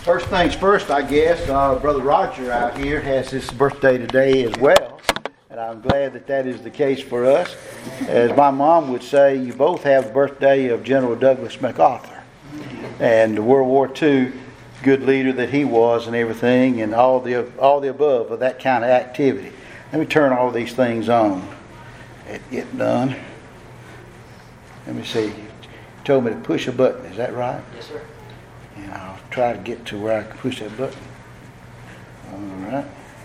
First things first, I guess, Brother Roger out here has his birthday today as well. And I'm glad that that is the case for us. As my mom would say, you both have the birthday of General Douglas MacArthur. And World War II, good leader that he was and everything, and all the above of that kind of activity. Let me turn all these things on. Get done. Let me see. You told me to push a button. Is that right? Yes, sir. And I'll try to get to where I can push that button. All right.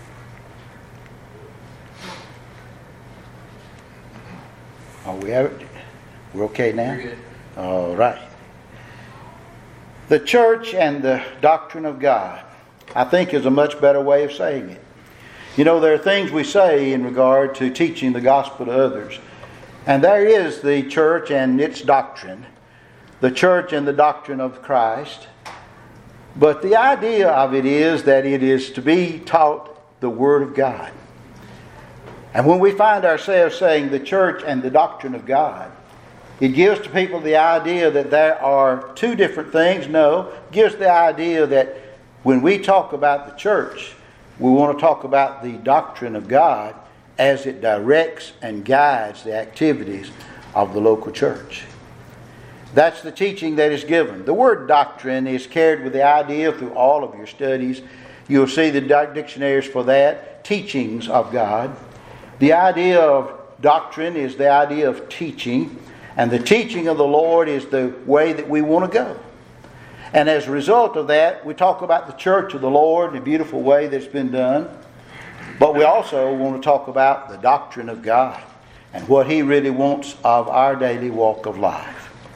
Oh, we have it? We're okay now? You're good. All right. The church and the doctrine of God, I think, is a much better way of saying it. You know, there are things we say in regard to teaching the gospel to others. And there is the church and its doctrine. The church and the doctrine of Christ. But the idea of it is that it is to be taught the Word of God. And when we find ourselves saying the church and the doctrine of God, it gives to people the idea that there are two different things. No, it gives the idea that when we talk about the church, we want to talk about the doctrine of God as it directs and guides the activities of the local church. That's the teaching that is given. The word doctrine is carried with the idea through all of your studies. You'll see the dictionaries for that. Teachings of God. The idea of doctrine is the idea of teaching. And the teaching of the Lord is the way that we want to go. And as a result of that, we talk about the church of the Lord in a beautiful way that's been done. But we also want to talk about the doctrine of God and what He really wants of our daily walk of life.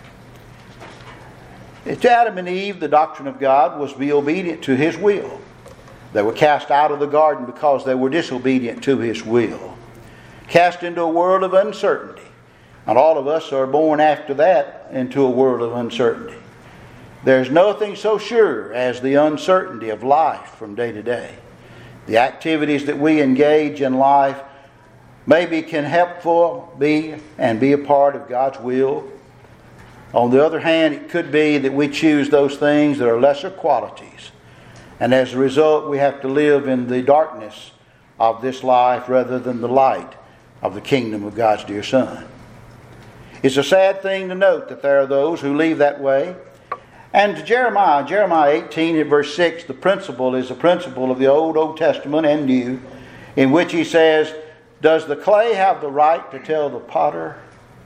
To Adam and Eve, the doctrine of God was to be obedient to His will. They were cast out of the garden because they were disobedient to His will. Cast into a world of uncertainty. And all of us are born after that into a world of uncertainty. There's nothing so sure as the uncertainty of life from day to day. The activities that we engage in life maybe can be a part of God's will. On the other hand, it could be that we choose those things that are lesser qualities. And as a result, we have to live in the darkness of this life rather than the light of the kingdom of God's dear Son. It's a sad thing to note that there are those who live that way. And to Jeremiah 18 and verse 6, the principle is the principle of the Old Testament and New, in which he says, does the clay have the right to tell the potter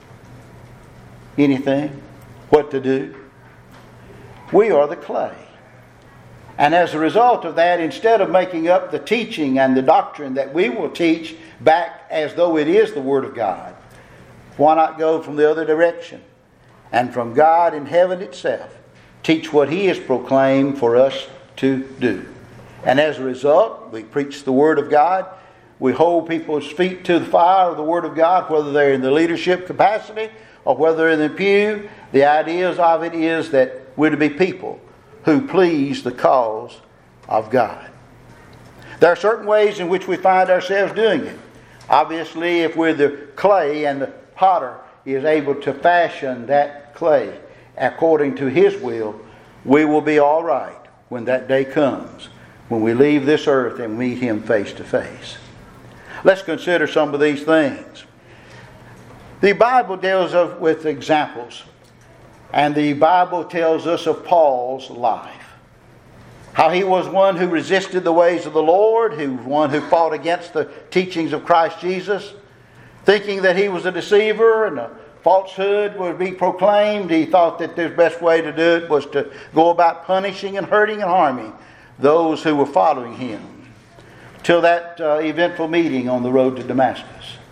anything? What to do? We are the clay. And as a result of that, instead of making up the teaching and the doctrine that we will teach back as though it is the Word of God, why not go from the other direction? And from God in heaven itself, teach what He has proclaimed for us to do. And as a result, we preach the Word of God. We hold people's feet to the fire of the Word of God, whether they're in the leadership capacity or whether they're in the pew. The ideas of it is that we're to be people who please the cause of God. There are certain ways in which we find ourselves doing it. Obviously, if we're the clay and the potter is able to fashion that clay according to His will, we will be all right when that day comes, when we leave this earth and meet Him face to face. Let's consider some of these things. The Bible deals with examples, and the Bible tells us of Paul's life. How he was one who resisted the ways of the Lord, one who fought against the teachings of Christ Jesus, thinking that he was a deceiver and a falsehood would be proclaimed. He thought that the best way to do it was to go about punishing and hurting and harming those who were following him, till that eventful meeting on the road to Damascus.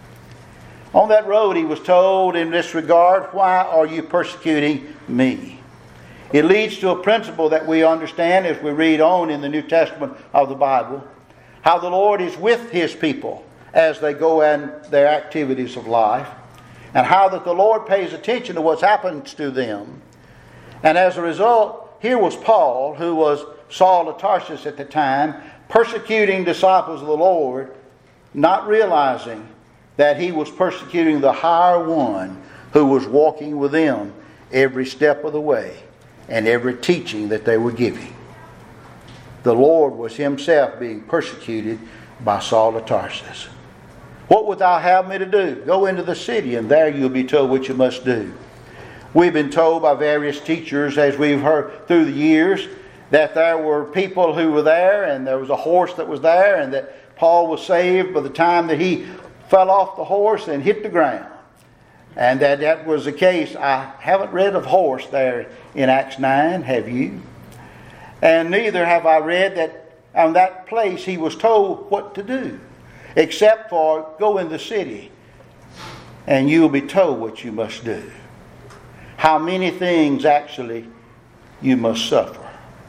On that road he was told in this regard, why are you persecuting me? It leads to a principle that we understand as we read on in the New Testament of the Bible, how the Lord is with His people as they go in their activities of life, and how that the Lord pays attention to what happens to them. And as a result, here was Paul, who was Saul of Tarsus at the time, persecuting disciples of the Lord, not realizing that he was persecuting the higher one who was walking with them every step of the way and every teaching that they were giving. the Lord was himself being persecuted by Saul of Tarsus. What would thou have me to do? Go into the city, and there you'll be told what you must do. We've been told by various teachers, as we've heard through the years, that there were people who were there, and there was a horse that was there, and that Paul was saved by the time that he fell off the horse and hit the ground. And that was the case. I haven't read of horse there in Acts 9, have you? And neither have I read that on that place he was told what to do, except for go in the city and you'll be told what you must do. How many things actually you must suffer.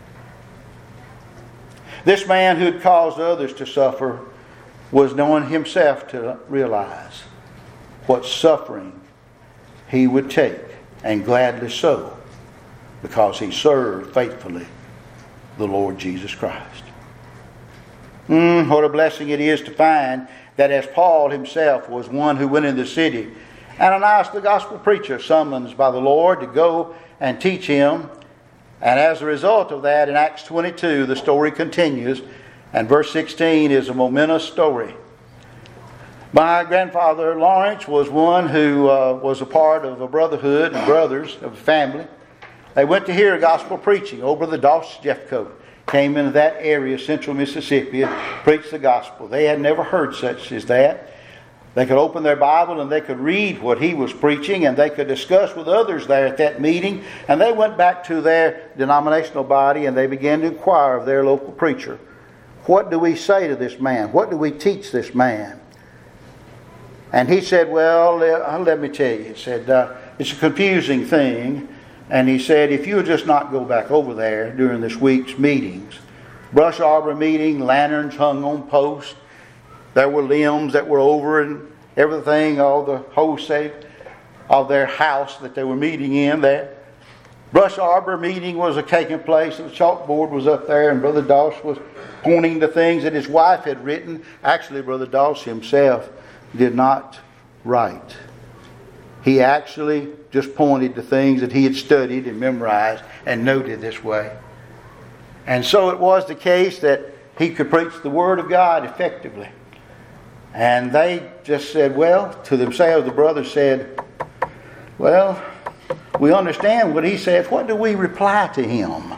This man who had caused others to suffer was knowing himself to realize what suffering he would take, and gladly so, because he served faithfully the Lord Jesus Christ. What a blessing it is to find that as Paul himself was one who went into the city, Ananias the gospel preacher summoned by the Lord to go and teach him. And as a result of that, in Acts 22, the story continues. And verse 16 is a momentous story. My grandfather Lawrence was one who was a part of a brotherhood and brothers of a family. They went to hear gospel preaching over the Doss Jeffcoat. Came into that area, central Mississippi, and preached the gospel. They had never heard such as that. They could open their Bible and they could read what he was preaching, and they could discuss with others there at that meeting. And they went back to their denominational body and they began to inquire of their local preacher. What do we say to this man? What do we teach this man? And he said, well, let me tell you. He said, it's a confusing thing. And he said, if you'll just not go back over there during this week's meetings, brush arbor meeting, lanterns hung on posts, there were limbs that were over and everything, all the wholesale of their house that they were meeting in there. Brush arbor meeting was taking place, and the chalkboard was up there, and Brother Doss was pointing to things that his wife had written. Actually, Brother Doss himself did not write. He actually just pointed to things that he had studied and memorized and noted this way. And so it was the case that he could preach the Word of God effectively. And they just said, well, to themselves, the brothers said, well, we understand what he says. What do we reply to him?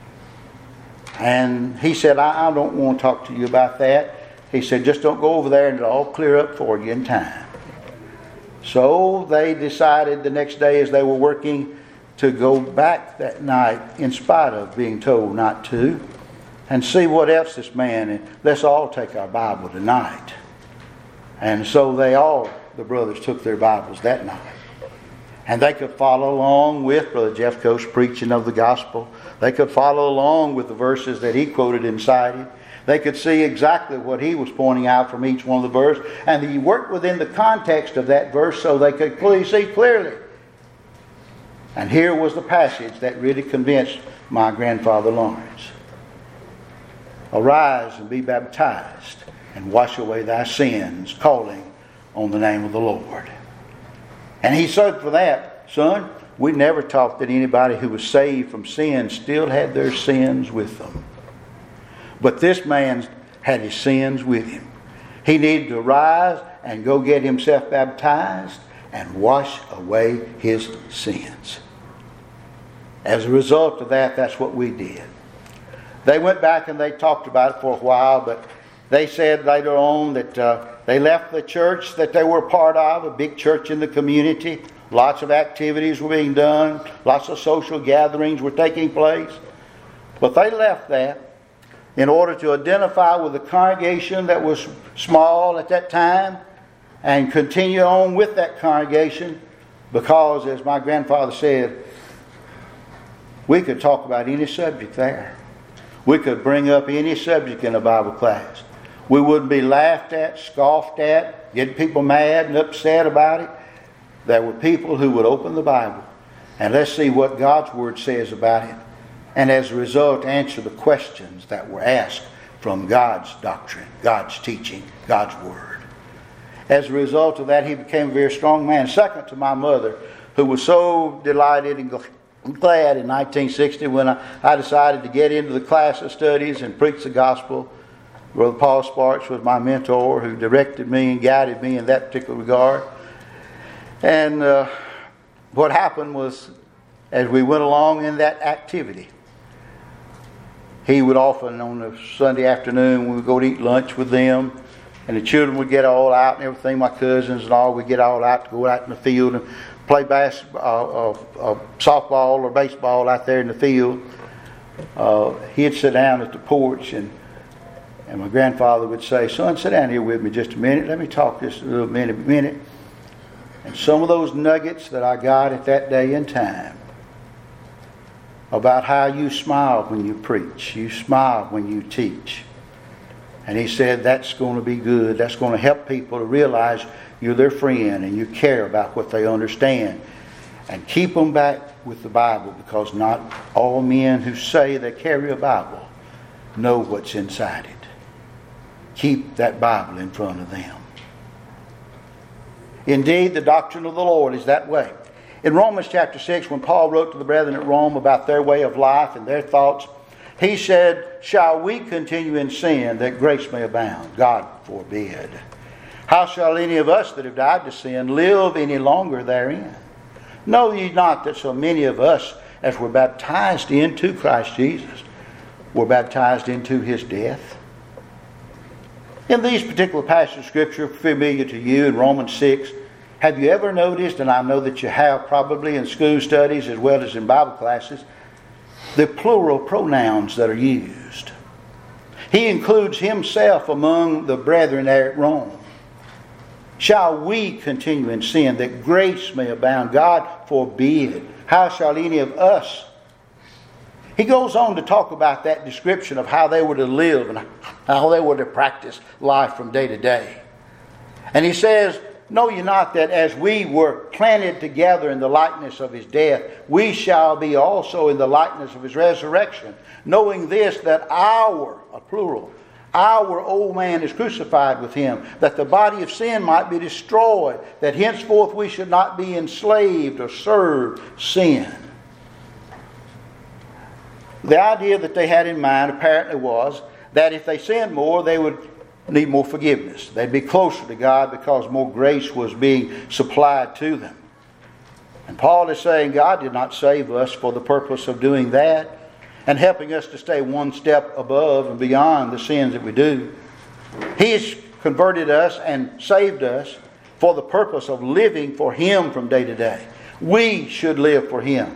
And he said, I don't want to talk to you about that. He said, just don't go over there and it'll all clear up for you in time. So they decided the next day as they were working to go back that night in spite of being told not to and see what else this man, and let's all take our Bible tonight. And so the brothers took their Bibles that night. And they could follow along with Brother Jeffcoat's preaching of the gospel. They could follow along with the verses that he quoted and cited. They could see exactly what he was pointing out from each one of the verses. And he worked within the context of that verse so they could see clearly. And here was the passage that really convinced my grandfather Lawrence. Arise and be baptized and wash away thy sins, calling on the name of the Lord. And he said for that, son, we never taught that anybody who was saved from sin still had their sins with them. But this man had his sins with him. He needed to rise and go get himself baptized and wash away his sins. As a result of that, that's what we did. They went back and they talked about it for a while, but they said later on that they left the church that they were a part of, a big church in the community. Lots of activities were being done. Lots of social gatherings were taking place. But they left that in order to identify with the congregation that was small at that time and continue on with that congregation because, as my grandfather said, we could talk about any subject there. We could bring up any subject in a Bible class. We wouldn't be laughed at, scoffed at, getting people mad and upset about it. There were people who would open the Bible and let's see what God's Word says about it. And as a result, answer the questions that were asked from God's doctrine, God's teaching, God's Word. As a result of that, he became a very strong man. Second to my mother, who was so delighted and I'm glad in 1960 when I decided to get into the class of studies and preach the gospel. Brother Paul Sparks was my mentor who directed me and guided me in that particular regard. And what happened was, as we went along in that activity, he would often on a Sunday afternoon, we would go to eat lunch with them, and the children would get all out and everything, my cousins and all, would get all out to go out in the field and play softball or baseball out there in the field. He'd sit down at the porch, and my grandfather would say, "Son, sit down here with me just a minute. Let me talk just a little minute." And some of those nuggets that I got at that day in time about how you smile when you preach, you smile when you teach. And he said, that's going to be good. That's going to help people to realize you're their friend and you care about what they understand. And keep them back with the Bible, because not all men who say they carry a Bible know what's inside it. Keep that Bible in front of them. Indeed, the doctrine of the Lord is that way. In Romans chapter 6, when Paul wrote to the brethren at Rome about their way of life and their thoughts, he said, "Shall we continue in sin that grace may abound? God forbid. How shall any of us that have died to sin live any longer therein? Know ye not that so many of us as were baptized into Christ Jesus were baptized into His death?" In these particular passages of Scripture, familiar to you in Romans 6, have you ever noticed, and I know that you have probably in school studies as well as in Bible classes, the plural pronouns that are used? He includes himself among the brethren there at Rome. Shall we continue in sin that grace may abound? God forbid. How shall any of us? He goes on to talk about that description of how they were to live and how they were to practice life from day to day. And he says, "Know ye not that as we were planted together in the likeness of His death, we shall be also in the likeness of His resurrection? Knowing this, that our old man is crucified with Him, that the body of sin might be destroyed, that henceforth we should not be enslaved or serve sin." The idea that they had in mind apparently was that if they sinned more, they would need more forgiveness. They'd be closer to God because more grace was being supplied to them. And Paul is saying God did not save us for the purpose of doing that and helping us to stay one step above and beyond the sins that we do. He's converted us and saved us for the purpose of living for Him from day to day. We should live for Him.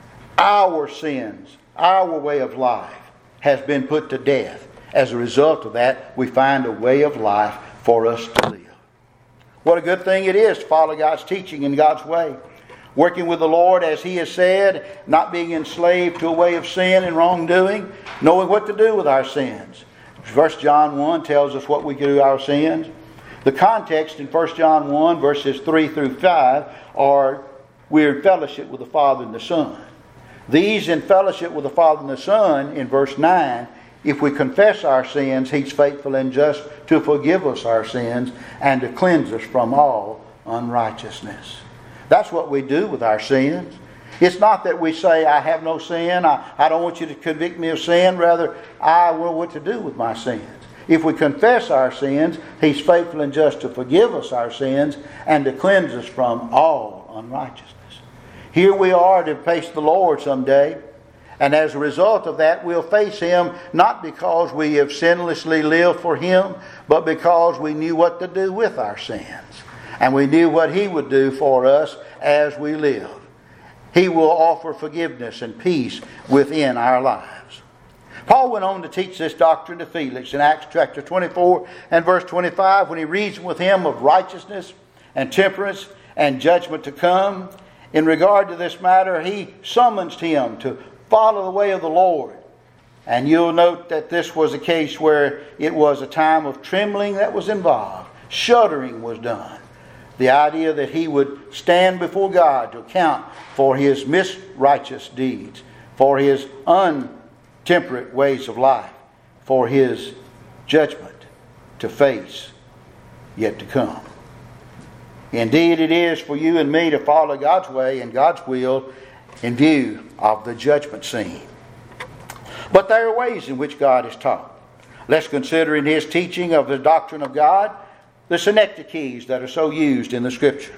Our sins, our way of life has been put to death. As a result of that, we find a way of life for us to live. What a good thing it is to follow God's teaching in God's way. Working with the Lord as He has said, not being enslaved to a way of sin and wrongdoing, knowing what to do with our sins. 1 John 1 tells us what we can do with our sins. The context in 1 John 1 verses 3 through 5 are we're in fellowship with the Father and the Son. These in fellowship with the Father and the Son in verse 9, if we confess our sins, He's faithful and just to forgive us our sins and to cleanse us from all unrighteousness. That's what we do with our sins. It's not that we say, I have no sin, I don't want you to convict me of sin. Rather, I will what to do with my sins. If we confess our sins, He's faithful and just to forgive us our sins and to cleanse us from all unrighteousness. Here we are to face the Lord someday. And as a result of that, we'll face Him not because we have sinlessly lived for Him, but because we knew what to do with our sins. And we knew what He would do for us as we live. He will offer forgiveness and peace within our lives. Paul went on to teach this doctrine to Felix in Acts chapter 24 and verse 25 when he reasoned with him of righteousness and temperance and judgment to come. In regard to this matter, he summons him to follow the way of the Lord. And you'll note that this was a case where it was a time of trembling that was involved. Shuddering was done. The idea that he would stand before God to account for his misrighteous deeds, for his untemperate ways of life, for his judgment to face yet to come. Indeed, it is for you and me to follow God's way and God's will in view of the judgment scene. But there are ways in which God is taught. Let's consider in His teaching of the doctrine of God the synecdoches that are so used in the Scripture.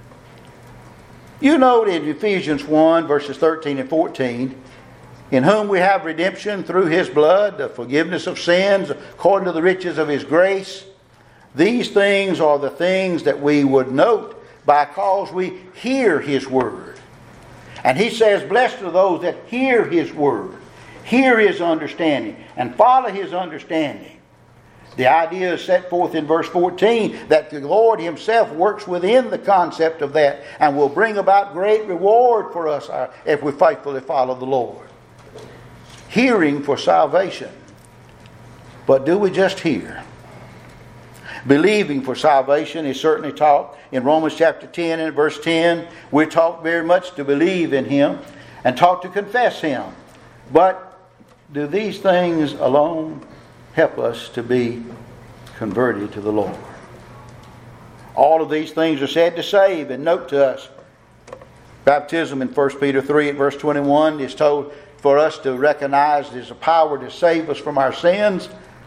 You note in Ephesians 1 verses 13 and 14, in whom we have redemption through His blood, the forgiveness of sins according to the riches of His grace. These things are the things that we would note because we hear His word. And He says, blessed are those that hear His word, hear His understanding, and follow His understanding. The idea is set forth in verse 14 that the Lord Himself works within the concept of that and will bring about great reward for us if we faithfully follow the Lord. Hearing for salvation. But do we just hear? Believing for salvation is certainly taught in Romans chapter 10 and verse 10. We're taught very much to believe in Him and taught to confess Him. But do these things alone help us to be converted to the Lord? All of these things are said to save. And note to us, baptism in 1 Peter 3 at verse 21 is told for us to recognize there's a power to save us from our sins.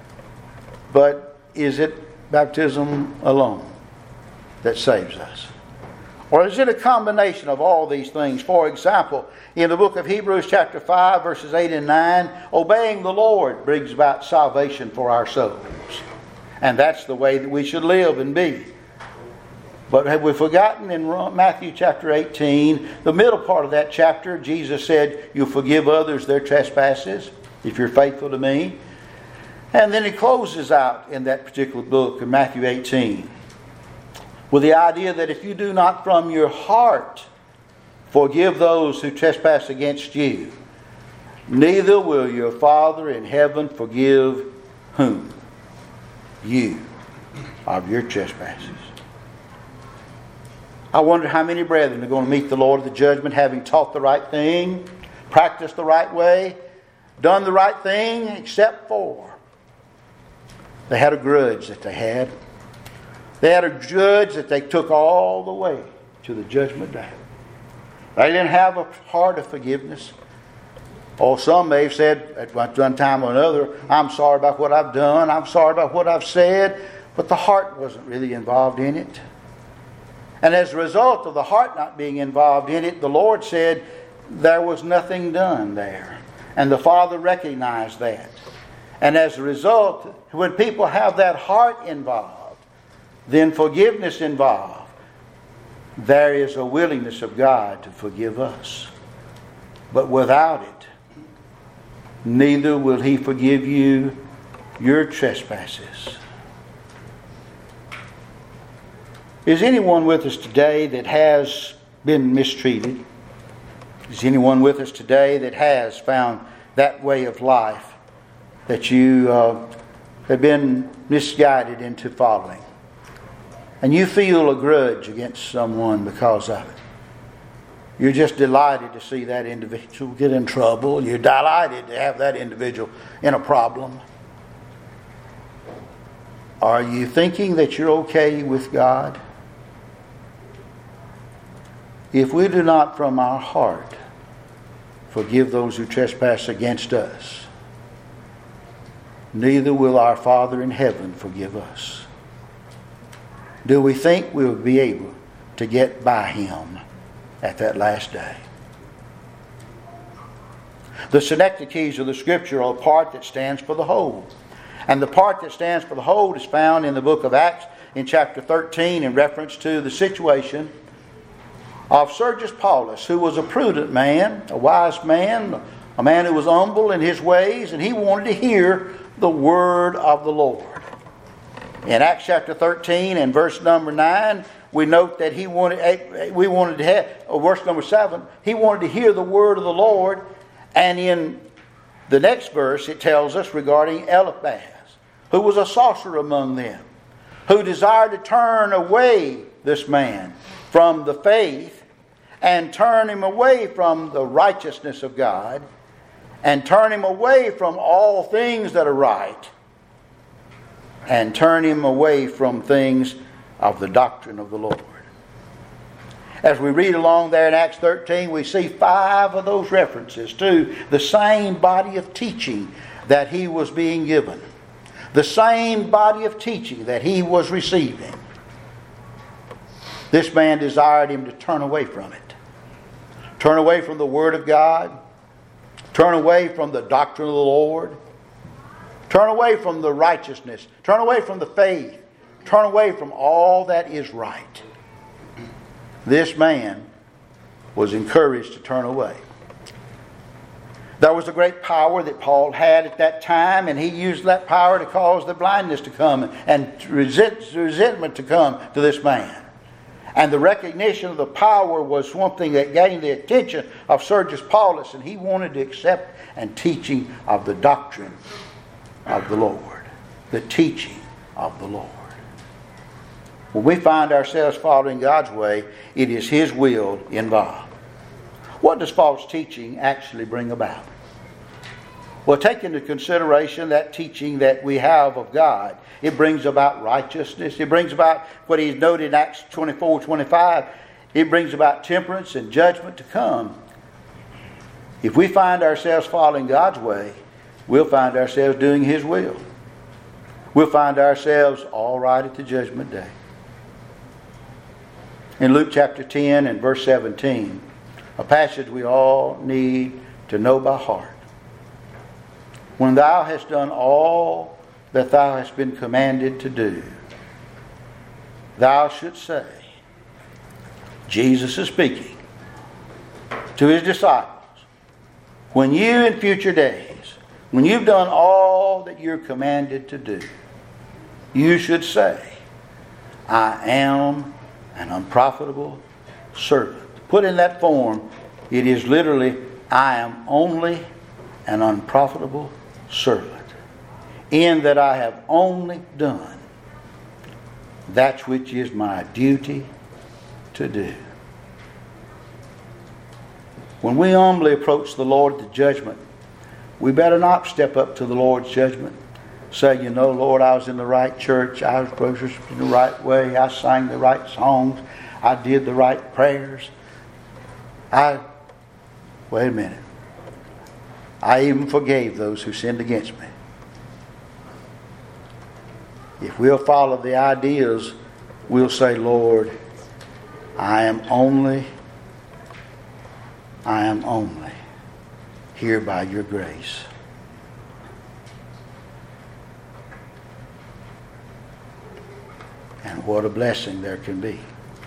But is it baptism alone that saves us? Or is it a combination of all these things? For example, in the book of Hebrews chapter 5 verses 8 and 9, obeying the Lord brings about salvation for our souls. And that's the way that we should live and be. But have we forgotten in Matthew chapter 18, the middle part of that chapter, Jesus said, you'll forgive others their trespasses if you're faithful to me. And then He closes out in that particular book in Matthew 18 with the idea that if you do not from your heart forgive those who trespass against you, neither will your Father in heaven forgive whom? You of your trespasses. I wonder how many brethren are going to meet the Lord of the judgment having taught the right thing, practiced the right way, done the right thing, except for they had a grudge that they had. They had a grudge that they took all the way to the judgment day. They didn't have a heart of forgiveness. Or some may have said at one time or another, I'm sorry about what I've done, I'm sorry about what I've said, but the heart wasn't really involved in it. And as a result of the heart not being involved in it, the Lord said there was nothing done there. And the Father recognized that. And as a result, when people have that heart involved, then forgiveness involved, there is a willingness of God to forgive us. But without it, neither will He forgive you your trespasses. Is anyone with us today that has been mistreated? Is anyone with us today that has found that way of life that you have been misguided into following? And you feel a grudge against someone because of it. You're just delighted to see that individual get in trouble. You're delighted to have that individual in a problem. Are you thinking that you're okay with God? If we do not from our heart forgive those who trespass against us, neither will our Father in heaven forgive us. Do we think we'll be able to get by Him at that last day? The synecdoches of the Scripture are a part that stands for the whole. And the part that stands for the whole is found in the book of Acts in chapter 13 in reference to the situation of Sergius Paulus, who was a prudent man, a wise man, a man who was humble in his ways, and he wanted to hear the word of the Lord. In Acts chapter 13 and verse number 9, we note that verse number 7, he wanted to hear the word of the Lord. And in the next verse, it tells us regarding Eliphaz, who was a sorcerer among them, who desired to turn away this man from the faith and turn him away from the righteousness of God and turn him away from all things that are right and turn him away from things of the doctrine of the Lord. As we read along there in Acts 13, we see 5 of those references to the same body of teaching that he was being given. The same body of teaching that he was receiving. This man desired him to turn away from it. Turn away from the Word of God. Turn away from the doctrine of the Lord. Turn away from the righteousness. Turn away from the faith. Turn away from all that is right. This man was encouraged to turn away. There was a great power that Paul had at that time, and he used that power to cause the blindness to come and resentment to come to this man. And the recognition of the power was something that gained the attention of Sergius Paulus, and he wanted to accept and teaching of the doctrine of the Lord. The teaching of the Lord. When we find ourselves following God's way, it is His will involved. What does false teaching actually bring about? Well, take into consideration that teaching that we have of God. It brings about righteousness. It brings about what He's noted in Acts 24:25. It brings about temperance and judgment to come. If we find ourselves following God's way, we'll find ourselves doing His will. We'll find ourselves all right at the judgment day. In Luke chapter 10 and verse 17, a passage we all need to know by heart. When thou hast done all that thou hast been commanded to do, thou shouldst say, Jesus is speaking to His disciples, when you in future days, when you've done all that you're commanded to do, you should say, I am an unprofitable servant. Put in that form, it is literally, I am only an unprofitable servant, in that I have only done that which is my duty to do. When we humbly approach the Lord at the judgment, we better not step up to the Lord's judgment. Say, you know, Lord, I was in the right church. I was worshiping in the right way. I sang the right songs. I did the right prayers. Wait a minute. I even forgave those who sinned against me. If we'll follow the ideas, we'll say, Lord, I am only here by your grace. And what a blessing there can be.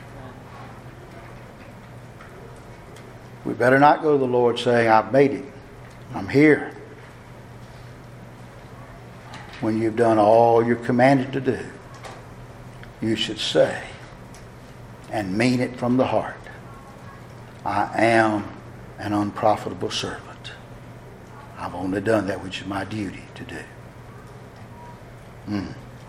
We better not go to the Lord saying, I've made it. I'm here. When you've done all you're commanded to do, you should say and mean it from the heart, I am an unprofitable servant. I've only done that which is my duty to do.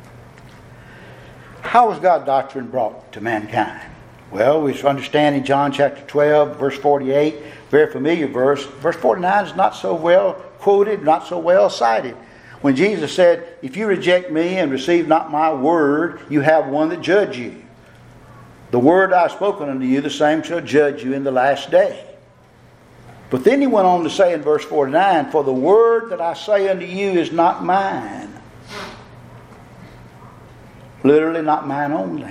How was God's doctrine brought to mankind? Well, we understand in John chapter 12, verse 48, very familiar verse. Verse 49 is not so well quoted, not so well cited. When Jesus said, if you reject me and receive not my word, you have one that judge you. The word I have spoken unto you, the same shall judge you in the last day. But then he went on to say in verse 49, for the word that I say unto you is not mine. Literally, not mine only.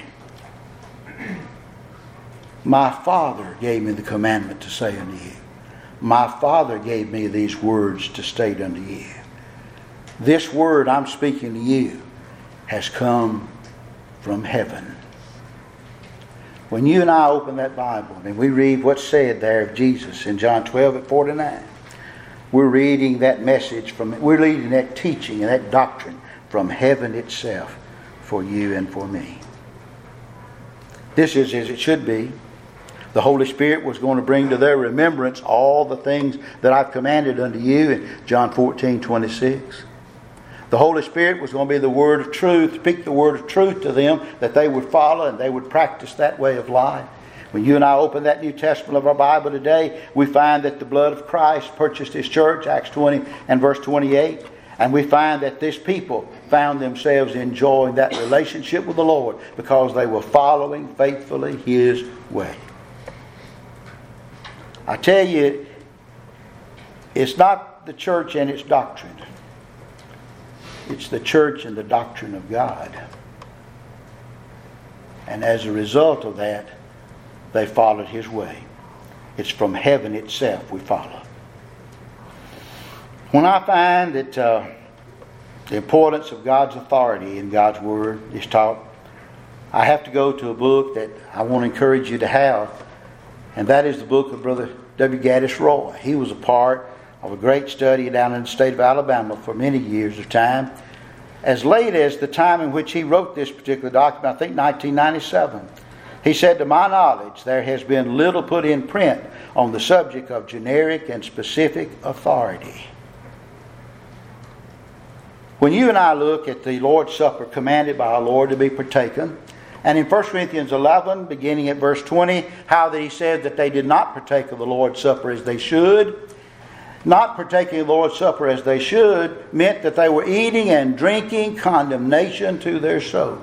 My Father gave me the commandment to say unto you. My Father gave me these words to state unto you. This word I'm speaking to you has come from heaven. When you and I open that Bible and we read what's said there of Jesus in John 12:49, we're reading that message we're reading that teaching and that doctrine from heaven itself for you and for me. This is as it should be. The Holy Spirit was going to bring to their remembrance all the things that I've commanded unto you in John 14:26. The Holy Spirit was going to be the word of truth, speak the word of truth to them that they would follow and they would practice that way of life. When you and I open that New Testament of our Bible today, we find that the blood of Christ purchased His church, Acts 20 and verse 28. And we find that this people found themselves enjoying that relationship with the Lord because they were following faithfully His way. I tell you, it's not the church and its doctrine. It's the church and the doctrine of God. And as a result of that, they followed His way. It's from heaven itself we follow. When I find that the importance of God's authority in God's Word is taught, I have to go to a book that I want to encourage you to have, and that is the book of Brother W. Gaddis Roy. He was a part of a great study down in the state of Alabama for many years of time. As late as the time in which he wrote this particular document, I think 1997, he said, to my knowledge, there has been little put in print on the subject of generic and specific authority. When you and I look at the Lord's Supper commanded by our Lord to be partaken, and in 1 Corinthians 11, beginning at verse 20, how that he said that they did not partake of the Lord's Supper as they should. Not partaking of the Lord's Supper as they should meant that they were eating and drinking condemnation to their souls.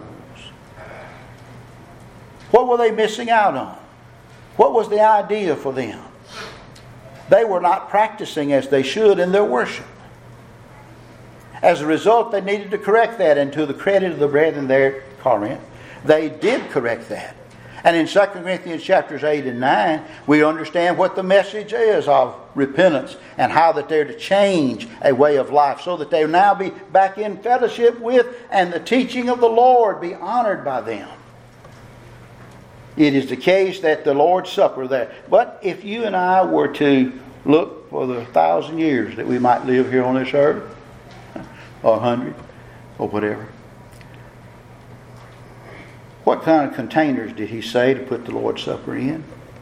What were they missing out on? What was the idea for them? They were not practicing as they should in their worship. As a result, they needed to correct that, and to the credit of the brethren there at Corinth, they did correct that. And in 2 Corinthians chapters 8 and 9, we understand what the message is of repentance and how that they're to change a way of life so that they will now be back in fellowship with and the teaching of the Lord be honored by them. It is the case that the Lord's Supper there. But if you and I were to look for the 1,000 years that we might live here on this earth, or 100, or whatever, what kind of containers did he say to put the Lord's Supper in?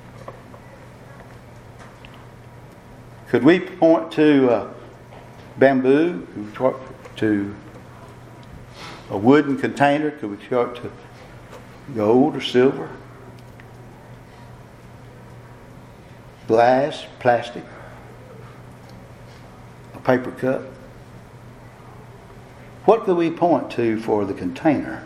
Could we point to bamboo, to a wooden container? Could we point to gold or silver? Glass, plastic, a paper cup? What could we point to for the container?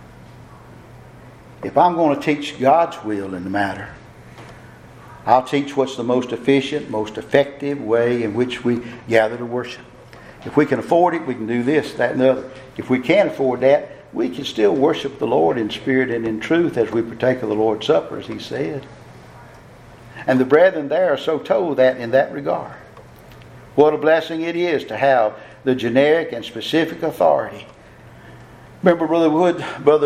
If I'm going to teach God's will in the matter, I'll teach what's the most efficient, most effective way in which we gather to worship. If we can afford it, we can do this, that, and the other. If we can't afford that, we can still worship the Lord in spirit and in truth as we partake of the Lord's Supper, as He said. And the brethren there are so told that in that regard. What a blessing it is to have the generic and specific authority. Remember Brother Wood,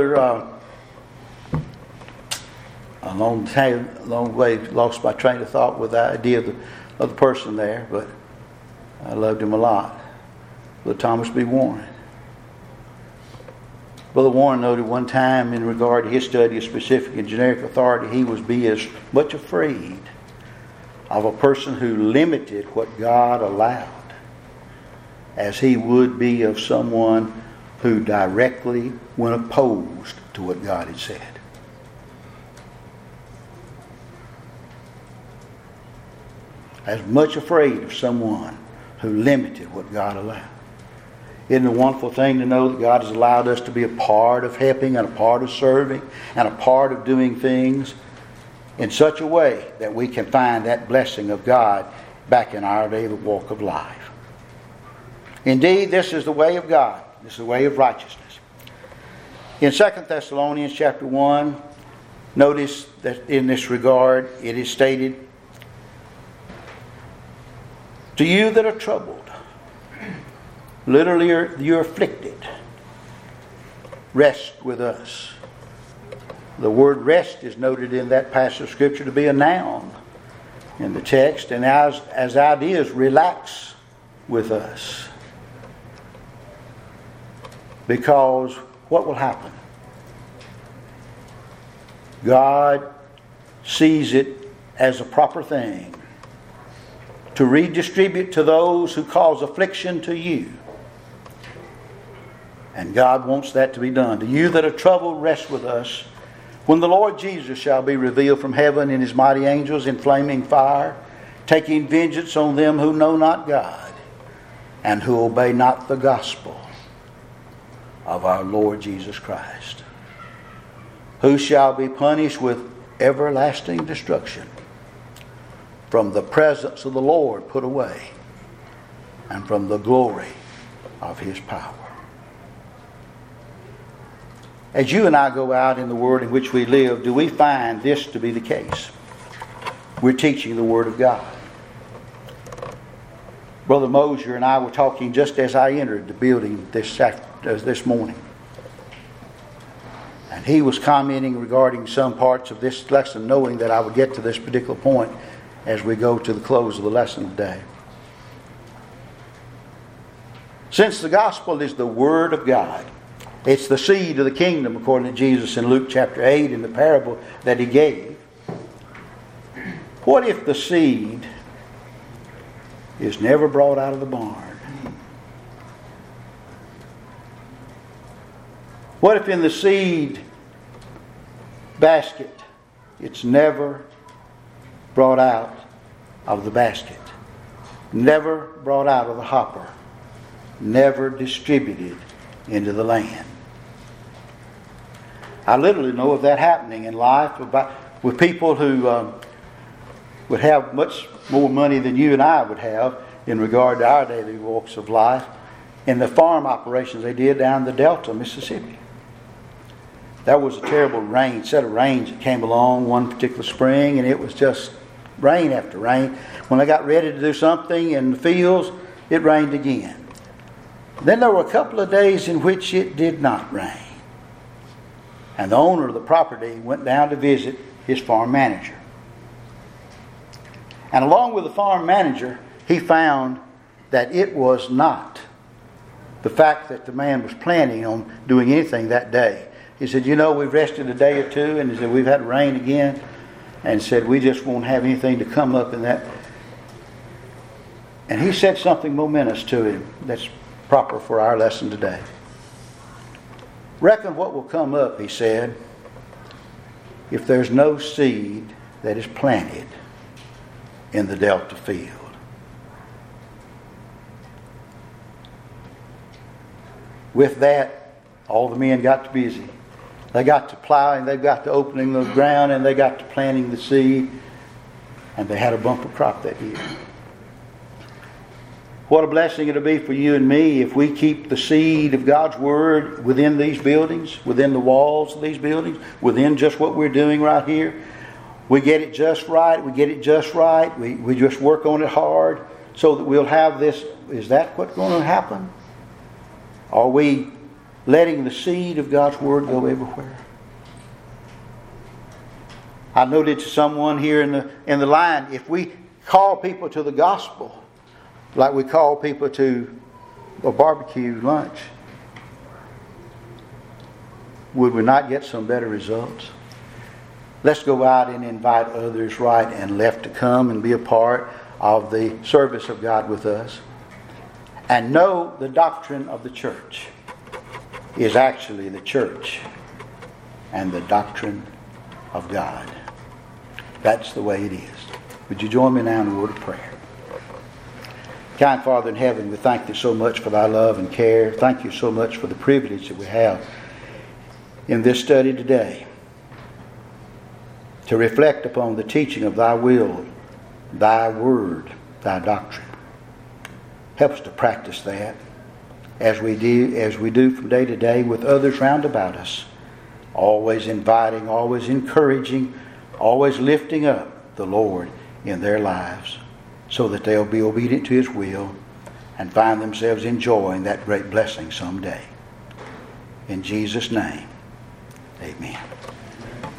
a long way lost my train of thought with the idea of the person there, but I loved him a lot. Brother Thomas B. Warren. Brother Warren noted one time in regard to his study of specific and generic authority, he would be as much afraid of a person who limited what God allowed as he would be of someone who directly went opposed to what God had said. As much afraid of someone who limited what God allowed. Isn't it a wonderful thing to know that God has allowed us to be a part of helping and a part of serving and a part of doing things in such a way that we can find that blessing of God back in our daily walk of life. Indeed, this is the way of God. This is the way of righteousness. In 2 Thessalonians chapter 1, notice that in this regard it is stated, to you that are troubled, literally you're afflicted, rest with us. The word rest is noted in that passage of Scripture to be a noun in the text, and as ideas, relax with us. Because what will happen? God sees it as a proper thing to redistribute to those who cause affliction to you. And God wants that to be done. To you that are troubled, rest with us. When the Lord Jesus shall be revealed from heaven in His mighty angels in flaming fire, taking vengeance on them who know not God and who obey not the gospel of our Lord Jesus Christ, who shall be punished with everlasting destruction from the presence of the Lord put away, and from the glory of His power. As you and I go out in the world in which we live, do we find this to be the case? We're teaching the Word of God. Brother Mosier and I were talking just as I entered the building this morning. And he was commenting regarding some parts of this lesson, knowing that I would get to this particular point as we go to the close of the lesson today. Since the gospel is the Word of God, it's the seed of the kingdom, according to Jesus in Luke chapter 8 in the parable that He gave. What if the seed is never brought out of the barn? What if in the seed basket it's never brought out of the basket, never brought out of the hopper, never distributed into the land? I literally know of that happening in life with people who would have much more money than you and I would have in regard to our daily walks of life in the farm operations they did down the Delta of Mississippi. There was a terrible set of rains that came along one particular spring, and it was just rain after rain. When they got ready to do something in the fields, it rained again. Then there were a couple of days in which it did not rain. And the owner of the property went down to visit his farm manager. And along with the farm manager, he found that it was not the fact that the man was planning on doing anything that day. He said, we've rested a day or two, and he said, we've had rain again, and said, we just won't have anything to come up in that. And he said something momentous to him that's proper for our lesson today. Reckon what will come up, he said, if there's no seed that is planted in the Delta field. With that, all the men got busy. They got to plowing, they got to opening the ground, and they got to planting the seed, and they had a bumper crop that year. What a blessing it'll be for you and me if we keep the seed of God's Word within these buildings, within the walls of these buildings, within just what we're doing right here. We get it just right. We just work on it hard so that we'll have this. Is that what's going to happen? Are we letting the seed of God's Word go everywhere? I noted to someone here in the line, if we call people to the gospel like we call people to a barbecue lunch, would we not get some better results? Let's go out and invite others right and left to come and be a part of the service of God with us. And know the doctrine of the church is actually the church and the doctrine of God. That's the way it is. Would you join me now in a word of prayer? Kind Father in heaven, we thank Thee so much for Thy love and care. Thank You so much for the privilege that we have in this study today to reflect upon the teaching of Thy will, Thy Word, Thy doctrine. Help us to practice that as we do from day to day with others round about us, always inviting, always encouraging, always lifting up the Lord in their lives, so that they'll be obedient to His will and find themselves enjoying that great blessing someday. In Jesus' name, amen.